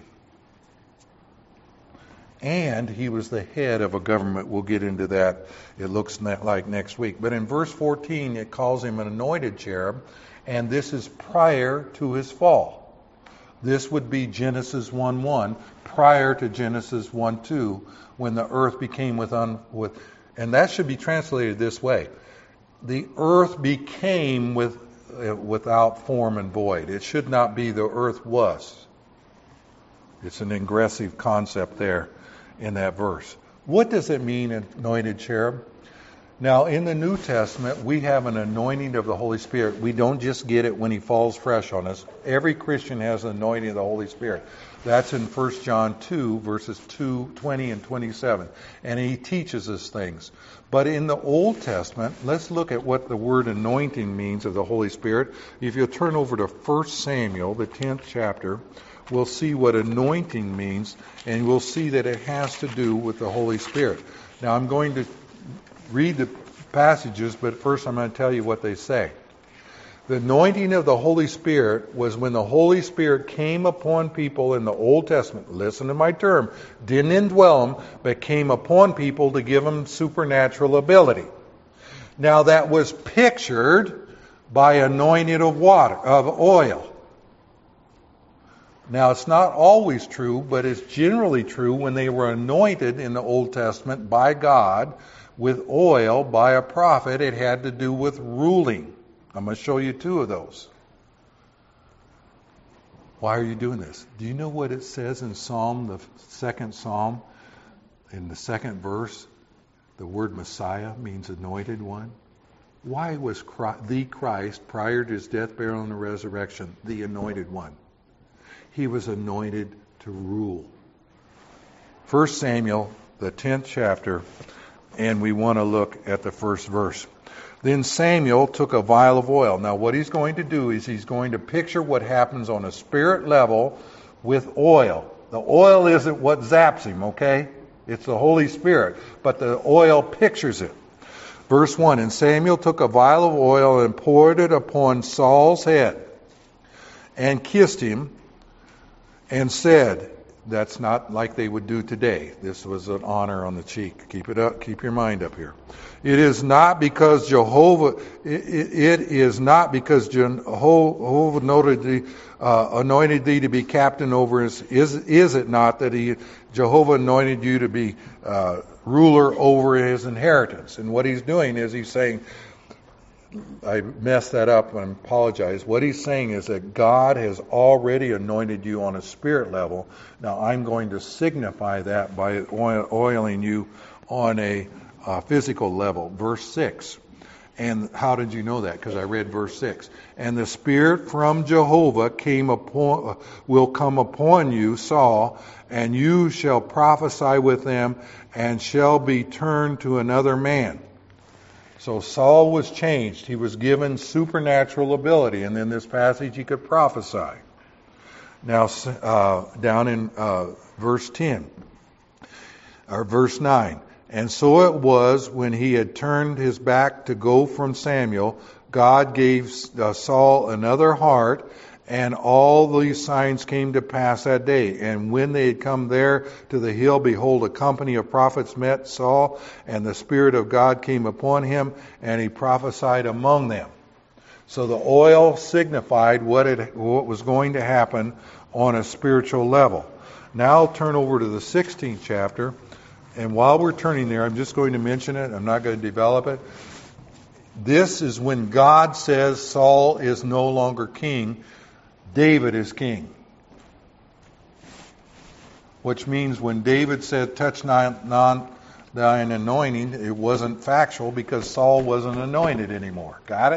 And he was the head of a government. We'll get into that, it looks like next week. But in verse fourteen, it calls him an anointed cherub, and this is prior to his fall. This would be Genesis one one, prior to Genesis one two, when the earth became with, un, with and that should be translated this way. The earth became with uh, without form and void. It should not be the earth was. It's an ingressive concept there in that verse. What does it mean, anointed cherub? Now, in the New Testament, we have an anointing of the Holy Spirit. We don't just get it when he falls fresh on us. Every Christian has an anointing of the Holy Spirit. That's in First John two, verses two, twenty and twenty-seven. And he teaches us things. But in the Old Testament, let's look at what the word anointing means of the Holy Spirit. If you'll turn over to First Samuel, the tenth chapter, we'll see what anointing means, and we'll see that it has to do with the Holy Spirit. Now, I'm going to read the passages, but first I'm going to tell you what they say. The anointing of the Holy Spirit was when the Holy Spirit came upon people in the Old Testament. Listen to my term. Didn't indwell them, but came upon people to give them supernatural ability. Now, that was pictured by anointing of water, of oil. Now, it's not always true, but it's generally true when they were anointed in the Old Testament by God with oil by a prophet. It had to do with ruling. I'm going to show you two of those. Why are you doing this? Do you know what it says in Psalm, the second Psalm, in the second verse? The word Messiah means anointed one. Why was Christ, the Christ, prior to his death, burial, and resurrection, the anointed one? He was anointed to rule. First Samuel, the tenth chapter, and we want to look at the first verse. Then Samuel took a vial of oil. Now what he's going to do is he's going to picture what happens on a spirit level with oil. The oil isn't what zaps him, okay? It's the Holy Spirit. But the oil pictures it. Verse one, and Samuel took a vial of oil and poured it upon Saul's head and kissed him and said, that's not like they would do today. This was an honor on the cheek. Keep it up. Keep your mind up here. It is not because Jehovah. It, it is not because Jehovah anointed thee, uh, anointed thee to be captain over his. Is is it not that he Jehovah anointed you to be uh, ruler over his inheritance? And what he's doing is he's saying, I messed that up and apologize. What he's saying is that God has already anointed you on a spirit level. Now I'm going to signify that by oil, oiling you on a uh, physical level. Verse six. And how did you know that? Because I read verse six. And the Spirit from Jehovah came upon, will come upon you, Saul, and you shall prophesy with them, and shall be turned to another man. So Saul was changed. He was given supernatural ability. And in this passage, he could prophesy. Now, uh, down in uh, verse ten, or verse nine. And so it was when he had turned his back to go from Samuel, God gave uh, Saul another heart, and all these signs came to pass that day. And when they had come there to the hill, behold, a company of prophets met Saul, and the Spirit of God came upon him, and he prophesied among them. So the oil signified what it what was going to happen on a spiritual level. Now I'll turn over to the sixteenth chapter, and while we're turning there, I'm just going to mention it. I'm not going to develop it. This is when God says Saul is no longer king. David is king. Which means when David said, touch not thine anointing, it wasn't factual because Saul wasn't anointed anymore. Got it?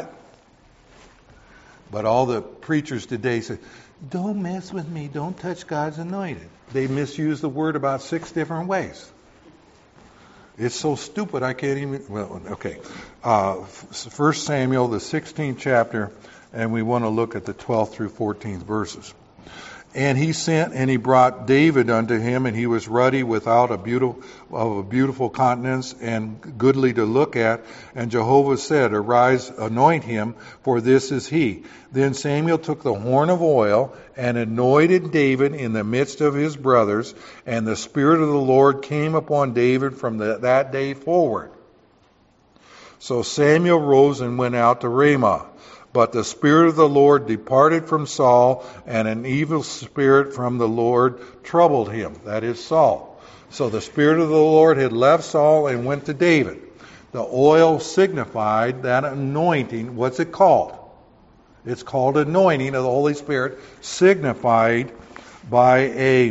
But all the preachers today say, don't mess with me, don't touch God's anointed. They misuse the word about six different ways. It's so stupid I can't even, well, okay. Uh, First Samuel, the sixteenth chapter, and we want to look at the twelfth through fourteenth verses. And he sent and he brought David unto him, and he was ruddy without a beautiful of a beautiful countenance and goodly to look at. And Jehovah said, arise, anoint him, for this is he. Then Samuel took the horn of oil and anointed David in the midst of his brothers, and the Spirit of the Lord came upon David from the, that day forward. So Samuel rose and went out to Ramah. But the Spirit of the Lord departed from Saul, and an evil spirit from the Lord troubled him. That is Saul. So the Spirit of the Lord had left Saul and went to David. The oil signified that anointing. What's it called? It's called anointing of the Holy Spirit, signified by a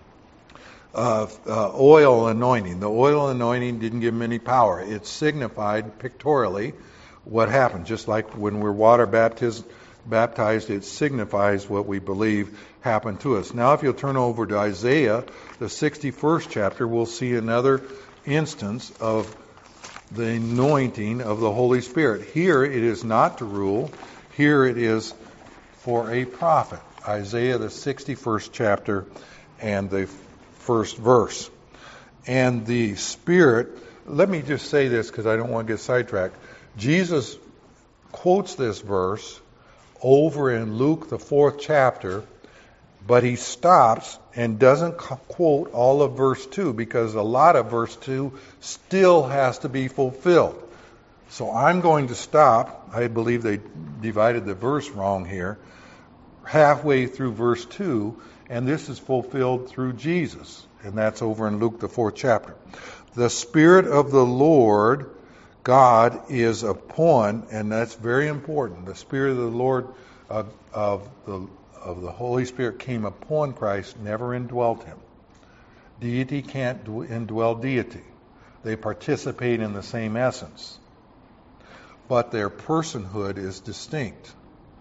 uh, uh, oil anointing. The oil anointing didn't give him any power. It signified pictorially what happened. Just like when we're water baptized, baptized, it signifies what we believe happened to us. Now, if you'll turn over to Isaiah, the sixty-first chapter, we'll see another instance of the anointing of the Holy Spirit. Here, it is not to rule. Here, it is for a prophet. Isaiah, the sixty-first chapter, and the first verse. And the Spirit, let me just say this because I don't want to get sidetracked. Jesus quotes this verse over in Luke, the fourth chapter, but he stops and doesn't quote all of verse two because a lot of verse two still has to be fulfilled. So I'm going to stop. I believe they divided the verse wrong here. Halfway through verse two, and this is fulfilled through Jesus. And that's over in Luke, the fourth chapter. The Spirit of the Lord God is upon, and that's very important. The Spirit of the Lord uh, of the of the Holy Spirit came upon Christ, never indwelt him. Deity can't indwell deity. They participate in the same essence, but their personhood is distinct.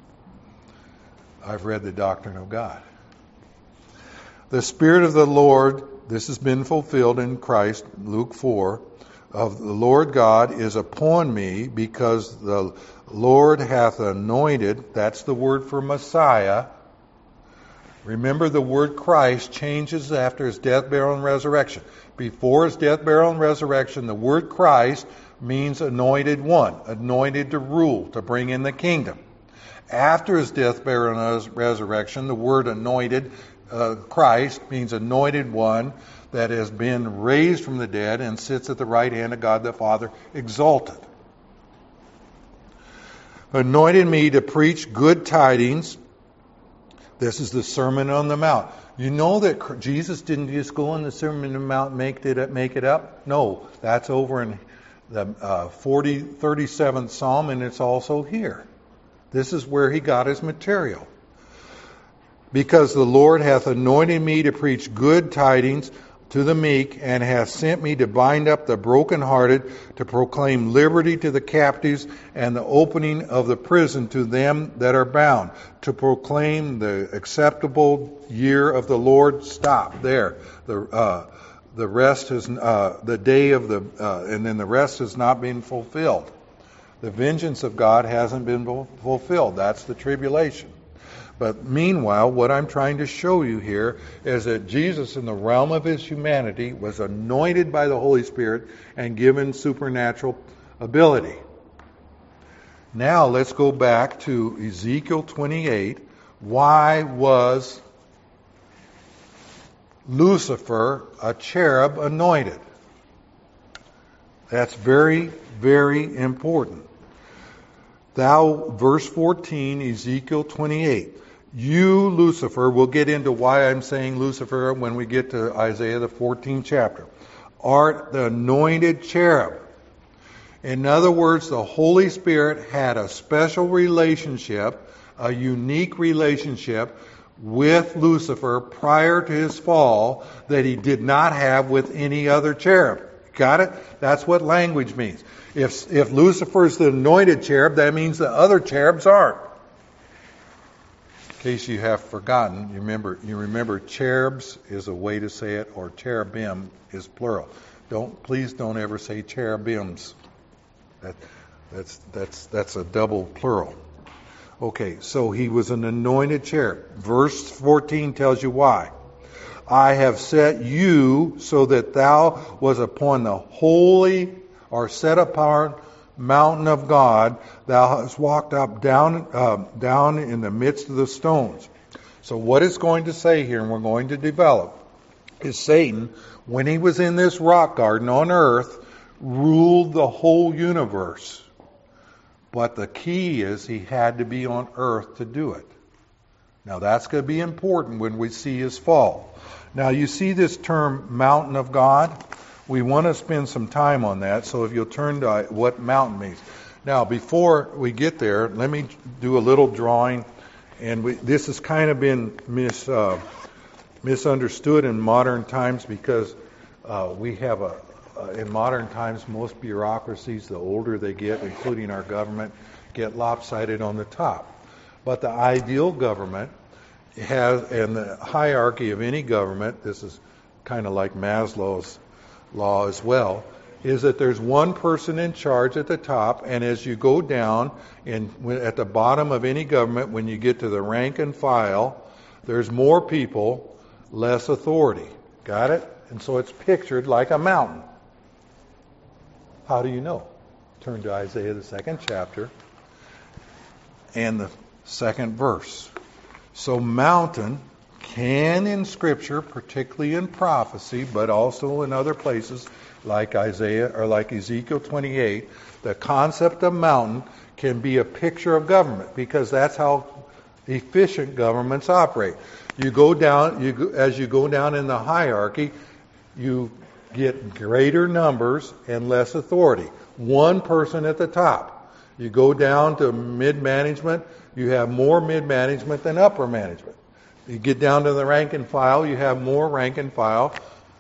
I've read the Doctrine of God. The Spirit of the Lord, this has been fulfilled in Christ, Luke four. of the Lord God is upon me, because the Lord hath anointed, that's the word for Messiah. Remember, the word Christ changes after his death, burial, and resurrection. Before his death, burial, and resurrection, the word Christ means anointed one, anointed to rule, to bring in the kingdom. After his death, burial, and resurrection, the word anointed, uh, Christ, means anointed one that has been raised from the dead and sits at the right hand of God the Father, exalted. Anointed me to preach good tidings. This is the Sermon on the Mount. You know that Jesus didn't just go on the Sermon on the Mount and make it up, make it up? No, that's over in the uh, forty, thirty-seventh Psalm, and it's also here. This is where he got his material. Because the Lord hath anointed me to preach good tidings to the meek, and hath sent me to bind up the brokenhearted, to proclaim liberty to the captives, and the opening of the prison to them that are bound, to proclaim the acceptable year of the Lord. Stop there. The uh, the rest is uh, the day of the, uh, and then the rest has not been fulfilled. The vengeance of God hasn't been fulfilled. That's the tribulation. But meanwhile, what I'm trying to show you here is that Jesus, in the realm of his humanity, was anointed by the Holy Spirit and given supernatural ability. Now let's go back to Ezekiel twenty-eight. Why was Lucifer, a cherub, anointed? That's very, very important. Thou, verse fourteen, Ezekiel twenty-eight. You, Lucifer, we'll get into why I'm saying Lucifer when we get to Isaiah, the fourteenth chapter, art the anointed cherub. In other words, the Holy Spirit had a special relationship, a unique relationship with Lucifer prior to his fall that he did not have with any other cherub. Got it? That's what language means. If, if Lucifer is the anointed cherub, that means the other cherubs aren't. In case you have forgotten, you remember, you remember cherubs is a way to say it, or cherubim is plural. Don't please don't ever say cherubims. That, that's that's that's a double plural. Okay, so he was an anointed cherub. Verse fourteen tells you why. I have set you so that thou was upon the holy or set apart mountain of God. Thou hast walked up down uh, down in the midst of the stones. So what it's going to say here, and we're going to develop, is Satan, when he was in this rock garden on earth, ruled the whole universe. But the key is he had to be on earth to do it. Now that's going to be important when we see his fall. Now you see this term, mountain of God? We want to spend some time on that, so if you'll turn to what mountain means. Now, before we get there, let me do a little drawing. And we, this has kind of been mis, uh, misunderstood in modern times because uh, we have a, uh, in modern times, most bureaucracies, the older they get, including our government, get lopsided on the top. But the ideal government has, and the hierarchy of any government, this is kind of like Maslow's law as well, is that there's one person in charge at the top, and as you go down, and at the bottom of any government, when you get to the rank and file, there's more people, less authority. Got it? And so it's pictured like a mountain. How do you know? Turn to Isaiah, the second chapter, and the second verse. So mountain can in Scripture, particularly in prophecy, but also in other places like Isaiah or like Ezekiel twenty-eight, the concept of mountain can be a picture of government because that's how efficient governments operate. You go down, you go, as you go down in the hierarchy, you get greater numbers and less authority. One person at the top. You go down to mid-management, you have more mid-management than upper management. You get down to the rank and file, you have more rank and file.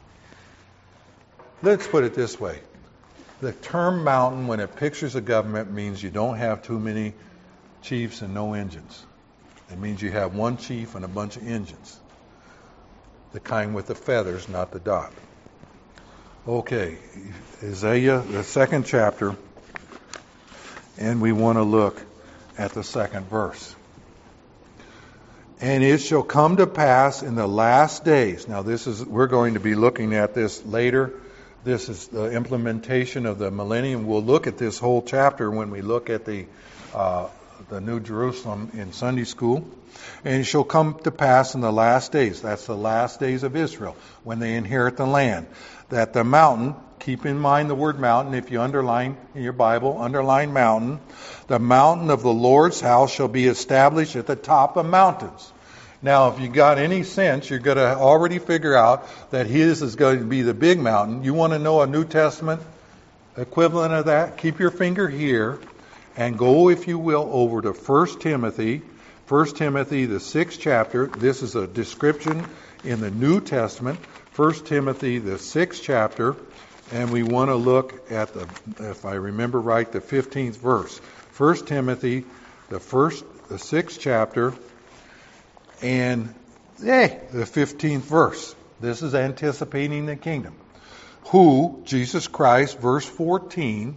Let's put it this way. The term mountain, when it pictures a government, means you don't have too many chiefs and no engines. It means you have one chief and a bunch of engines. The kind with the feathers, not the dot. Okay, Isaiah, the second chapter, and we want to look at the second verse. And it shall come to pass in the last days. Now, this is we're going to be looking at this later. This is the implementation of the millennium. We'll look at this whole chapter when we look at the uh, the New Jerusalem in Sunday school. And it shall come to pass in the last days. That's the last days of Israel when they inherit the land. That the mountain, keep in mind the word mountain, if you underline in your Bible, underline mountain. The mountain of the Lord's house shall be established at the top of mountains. Now, if you got any sense, you're going to already figure out that his is going to be the big mountain. You want to know a New Testament equivalent of that? Keep your finger here and go, if you will, over to First Timothy. First Timothy, the sixth chapter. This is a description in the New Testament. First Timothy, the sixth chapter. And we want to look at the, if I remember right, the fifteenth verse. First Timothy, the first, the sixth chapter, and eh, the fifteenth verse. This is anticipating the kingdom. Who, Jesus Christ, verse fourteen,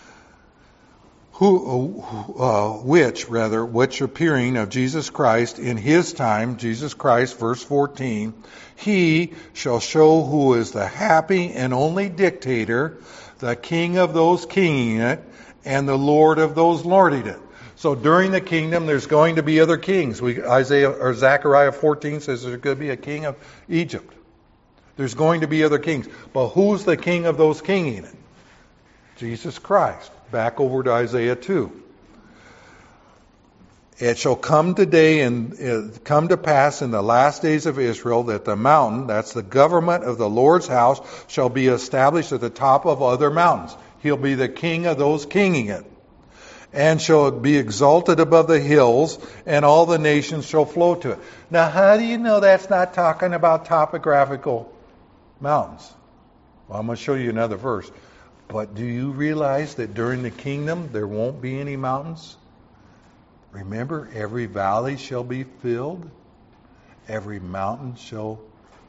who, uh, which, rather, which appearing of Jesus Christ in his time, Jesus Christ, verse fourteen, he shall show who is the happy and only dictator, the king of those kinging it, and the Lord of those lording it. So during the kingdom, there's going to be other kings. We, Isaiah or Zechariah fourteen says there's going to be a king of Egypt. There's going to be other kings. But who's the king of those kinging it? Jesus Christ. Back over to Isaiah two. It shall come today and uh, come to pass in the last days of Israel that the mountain, that's the government of the Lord's house, shall be established at the top of other mountains. He'll be the king of those kinging it. And shall be exalted above the hills, and all the nations shall flow to it. Now, how do you know that's not talking about topographical mountains? Well, I'm going to show you another verse. But do you realize that during the kingdom there won't be any mountains? Remember, every valley shall be filled. Every mountain shall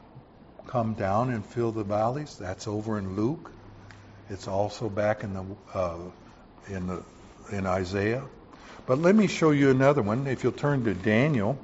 come down and fill the valleys. That's over in Luke. It's also back in the uh, in the in Isaiah. But let me show you another one. If you'll turn to Daniel,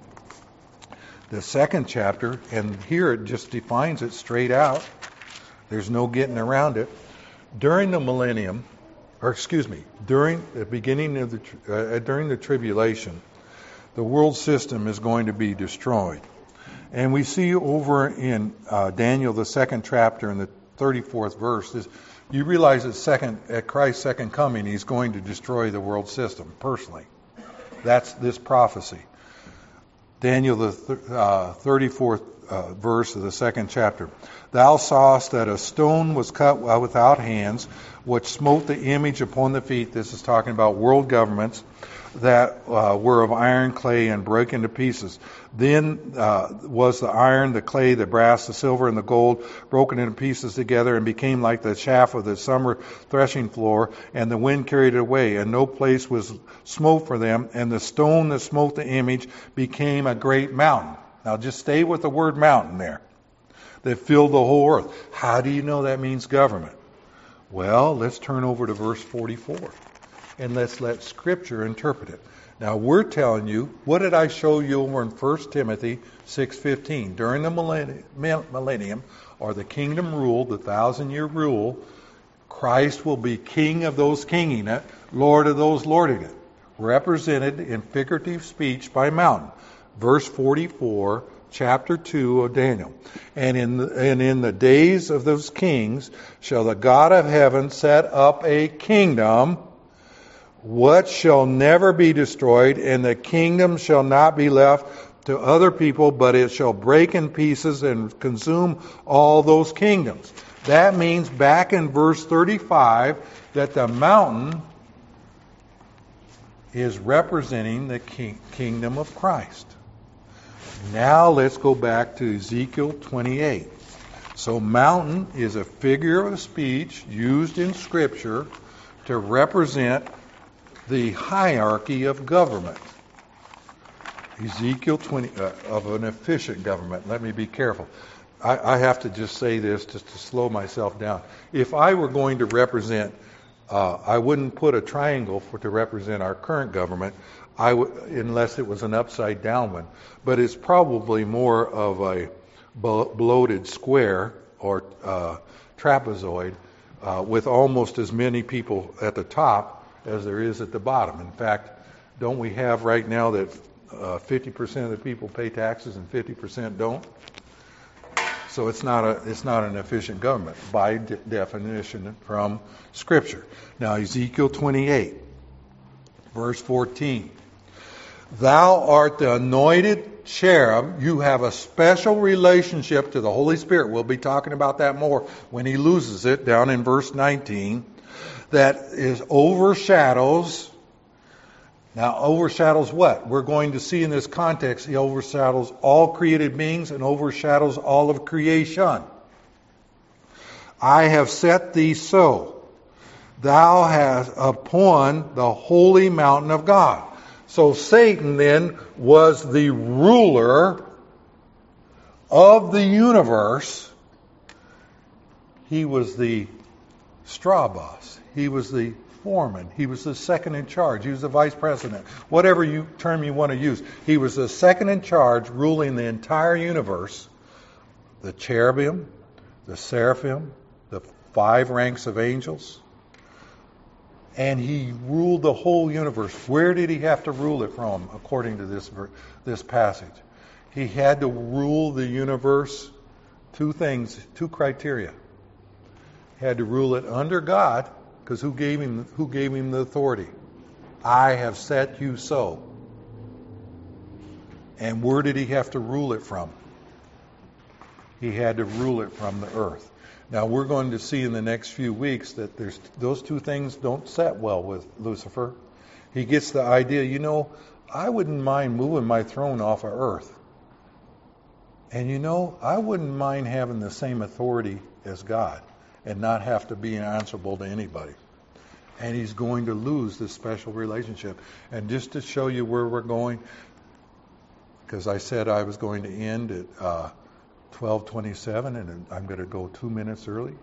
the second chapter, and here it just defines it straight out. There's no getting around it. During the millennium, or excuse me, during the beginning of the uh, during the tribulation, the world system is going to be destroyed, and we see over in uh, Daniel the second chapter in the thirty-fourth verse. This, you realize that second at Christ's second coming, He's going to destroy the world system personally. That's this prophecy. Daniel the th- uh, thirty-fourth uh, verse of the second chapter. Thou sawest that a stone was cut without hands, which smote the image upon the feet. This is talking about world governments that uh, were of iron, clay, and broke into pieces. Then uh, was the iron, the clay, the brass, the silver, and the gold broken into pieces together and became like the chaff of the summer threshing floor, and the wind carried it away, and no place was smote for them, and the stone that smote the image became a great mountain. Now just stay with the word mountain there. That filled the whole earth. How do you know that means government? Well, let's turn over to verse forty-four. And let's let Scripture interpret it. Now, we're telling you, what did I show you over in First Timothy six fifteen? During the millennium, or the kingdom rule, the thousand-year rule, Christ will be king of those kinging it, Lord of those lording it. Represented in figurative speech by mountain. Verse forty-four, chapter two of Daniel. And in the, and in the days of those kings shall the God of heaven set up a kingdom what shall never be destroyed, and the kingdom shall not be left to other people, but it shall break in pieces and consume all those kingdoms. That means back in verse thirty-five that the mountain is representing the king, kingdom of Christ. Now let's go back to Ezekiel twenty-eight. So mountain is a figure of speech used in Scripture to represent the hierarchy of government. Ezekiel twenty, uh, of an efficient government. Let me be careful. I, I have to just say this just to slow myself down. If I were going to represent, uh, I wouldn't put a triangle for to represent our current government, I w- unless it was an upside down one. But it's probably more of a blo- bloated square or uh, trapezoid uh, with almost as many people at the top as there is at the bottom. In fact, don't we have right now that uh, fifty percent of the people pay taxes and fifty percent don't? So it's not a it's not an efficient government by de- definition from Scripture. Now Ezekiel twenty-eight, verse fourteen. Thou art the anointed cherub. You have a special relationship to the Holy Spirit. We'll be talking about that more when he loses it down in verse nineteen. That is overshadows. Now, overshadows what? We're going to see in this context, he overshadows all created beings and overshadows all of creation. I have set thee so. Thou hast upon the holy mountain of God. So Satan then was the ruler of the universe. He was the straw boss. He was the foreman. He was the second in charge. He was the vice president. Whatever you, term you want to use. He was the second in charge, ruling the entire universe. The cherubim, the seraphim, the five ranks of angels. And he ruled the whole universe. Where did he have to rule it from, according to this, this passage? He had to rule the universe, two things, two criteria. He had to rule it under God, because who gave him who gave him the authority? I have set you so. And where did he have to rule it from? He had to rule it from the earth. Now we're going to see in the next few weeks that there's those two things don't set well with Lucifer. He gets the idea, you know, I wouldn't mind moving my throne off of earth. And you know, I wouldn't mind having the same authority as God and not have to be answerable to anybody. And he's going to lose this special relationship. And just to show you where we're going, because I said I was going to end at uh, twelve twenty-seven, and I'm going to go two minutes early.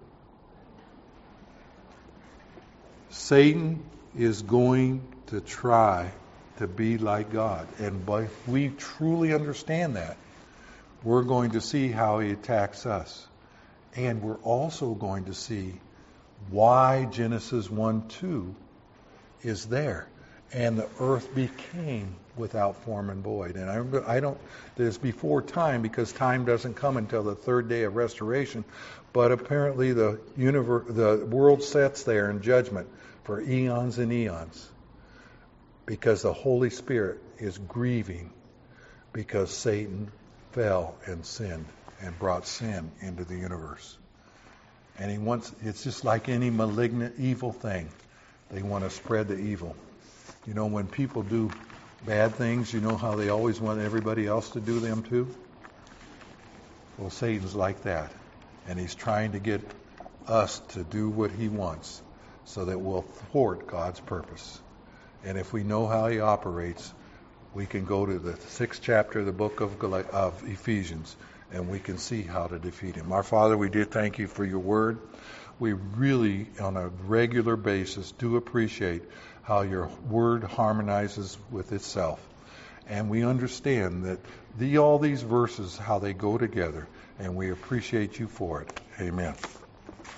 Satan is going to try to be like God. And if we truly understand that, we're going to see how he attacks us. And we're also going to see why Genesis one two is there. And the earth became without form and void. And I, I don't, there's before time, because time doesn't come until the third day of restoration. But apparently the universe, the world sits there in judgment for eons and eons. Because the Holy Spirit is grieving because Satan fell and sinned and brought sin into the universe. And he wants, it's just like any malignant evil thing. They want to spread the evil. You know, when people do bad things, you know how they always want everybody else to do them too? Well, Satan's like that. And he's trying to get us to do what he wants so that we'll thwart God's purpose. And if we know how he operates, we can go to the sixth chapter of the book of, Gal- of Ephesians, and we can see how to defeat him. Our Father, we do thank you for your word. We really, on a regular basis, do appreciate how your word harmonizes with itself. And we understand that the, all these verses, how they go together, and we appreciate you for it. Amen.